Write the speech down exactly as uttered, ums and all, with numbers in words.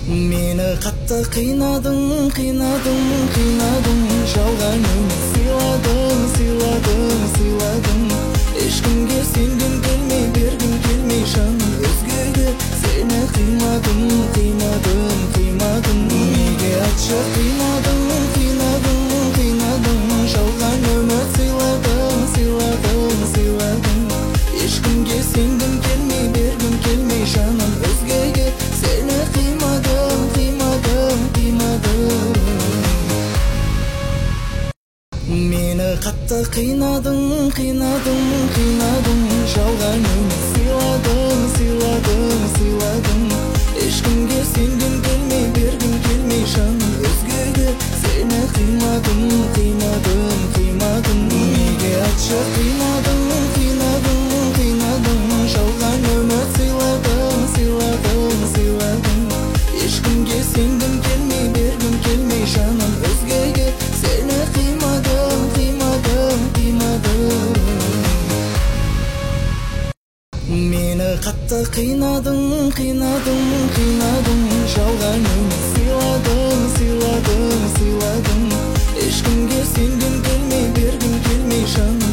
Meni қатты қинадың, қинадың, қинадың. Жалған өмір сыйладың, сыйладың, сыйладың. Ешкімге сенгім келмей, бергім келмей жаным өзгеге. Сені қимадым, қимадым, қимадым. Неге айтшы қинадың, қинадың, қинадың. Жалған өмір сыйладың, сыйладың, сыйладың. Ешкімге сенгім келмей, бергім келмей жаным өзгеге. Сені қимадым, қимадым, қимадым. Мені қатты қинадың, қинадың, қинадың. Жалған өмір сыйладың, сыйладың, сыйладың. Ешкімге сенгім келмей, бергім келмей жаным өзгеге. Сені қимадым, қимадым, қимадым. Неге айтшы қинадың, қинадың, қинадың. Жалған өмір сыйладың, сыйладың, сыйладың. Ешкімге сенгім келмей, бергім келмей жаным өзгеге. Сені қимадым, қимадым, қимадым. Мені қатты қинадың, қинадың, қинадың. Жалған өмір сыйладың, сыйладың, сыйладың. Ешкімге сенгім келмей, бергім келмей жаным